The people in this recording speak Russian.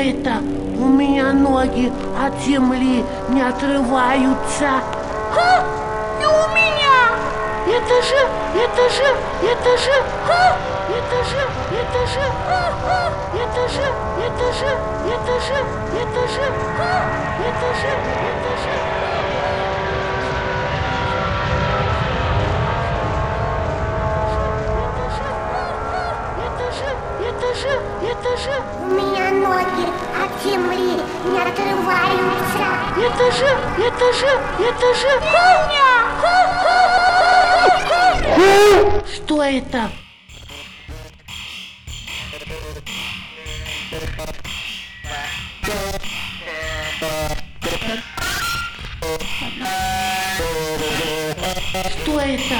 это? У меня ноги от земли не отрываются. Ха! И у меня! Это же, это же, это же, Ха! это же, это же, Ха-ха! это же, это же, это же, это же, Ха! это же, это же. Это же, У меня ноги от земли не отрываются. это же, это же, это же. Что это? Что это?